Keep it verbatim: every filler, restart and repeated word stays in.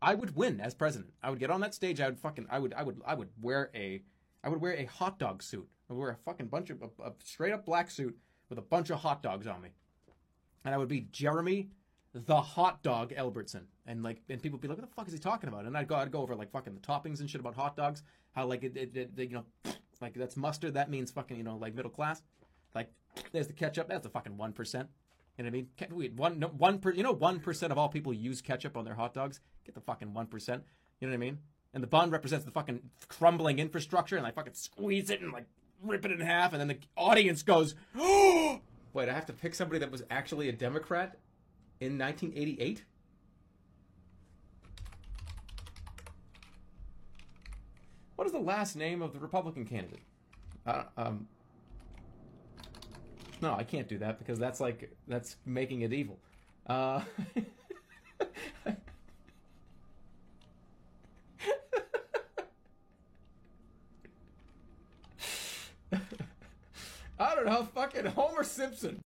I would win as president. I would get on that stage. I would fucking. I would. I would. I would wear a. I would wear a hot dog suit. I would wear a fucking bunch of a, a straight up black suit with a bunch of hot dogs on me, and I would be Jeremy, the hot dog Albertson, and like, and people would be like, "What the fuck is he talking about?" And I'd go, I'd go over like fucking the toppings and shit about hot dogs. How like it, it, it, you know, like that's mustard. That means fucking, you know, like middle class. Like there's the ketchup. That's the fucking one percent. You know what I mean? Wait, one, no, one per, you know, one percent of all people use ketchup on their hot dogs. Get the fucking one percent. You know what I mean? And the bun represents the fucking crumbling infrastructure, and I fucking squeeze it and like rip it in half, and then the audience goes, "Oh!" Wait, I have to pick somebody that was actually a Democrat in nineteen eighty-eight? What is the last name of the Republican candidate? Uh, um. No, I can't do that because that's like, that's making it evil. Uh, I don't know, fucking Homer Simpson.